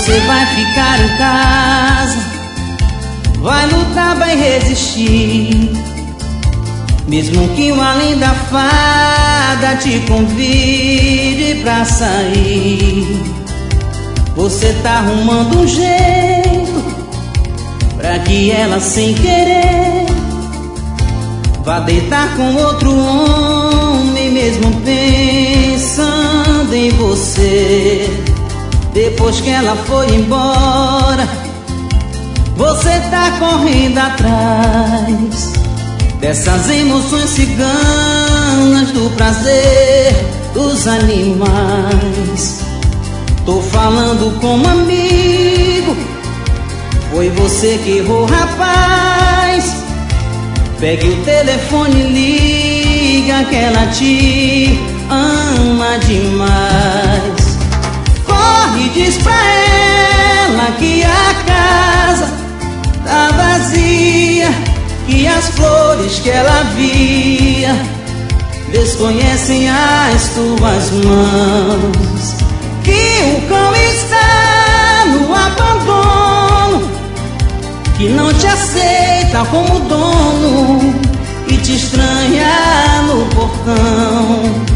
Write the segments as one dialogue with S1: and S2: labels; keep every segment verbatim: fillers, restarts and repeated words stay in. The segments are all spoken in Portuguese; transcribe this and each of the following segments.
S1: Você vai ficar em casa, vai lutar, vai resistir, mesmo que o além da fada te convide pra sair. Você tá arrumando um jeito pra que ela sem querer vá deitar com outro homem, mesmo pensando em você. Depois que ela foi embora, você tá correndo atrás dessas emoções ciganas, do prazer dos animais. Tô falando como amigo, foi você que errou, rapaz. Pegue o telefone e liga que ela te ama demais. Corre e diz pra ela que a casa tá vazia, que as flores que ela via desconhecem as tuas mãos, que o cão está no abandono, que não te aceita como dono e te estranha no portão,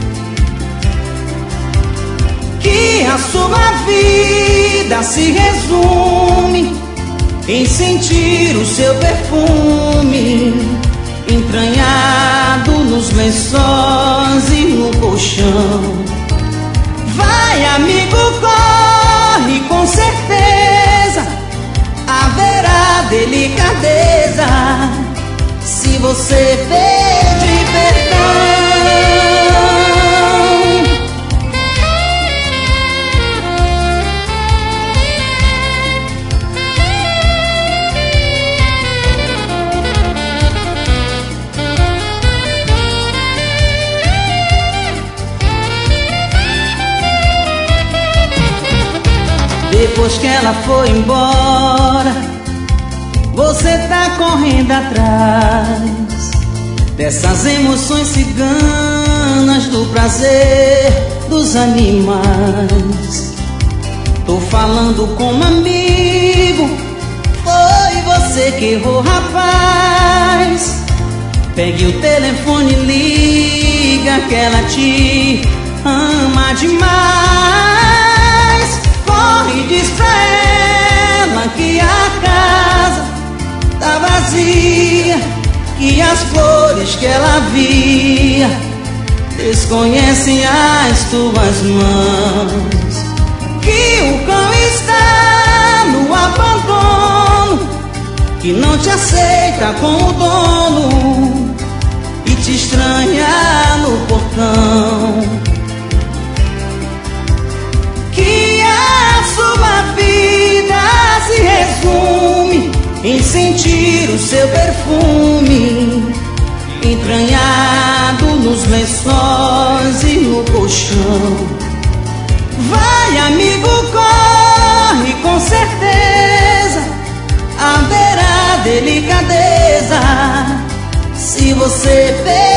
S1: que a sua vida se resume em sentir o seu perfume entranhado nos lençóis e no colchão. Vai, amigo, corre, com certeza haverá delicadeza se você pedir perdão. Depois que ela foi embora, você tá correndo atrás dessas emoções ciganas, do prazer dos animais. Tô falando como amigo, foi você que errou, rapaz. Pegue o telefone e liga que ela te ama demais. Corre e diz pra ela que a casa tá vazia, que as flores que ela via desconhecem as tuas mãos, que o cão está no abandono, que não te aceita como dono e te estranha no portão, que a sua vida se resume em sentir o seu perfume entranhado nos lençóis e no colchão. Vai, amigo, corre, com certeza haverá delicadeza se você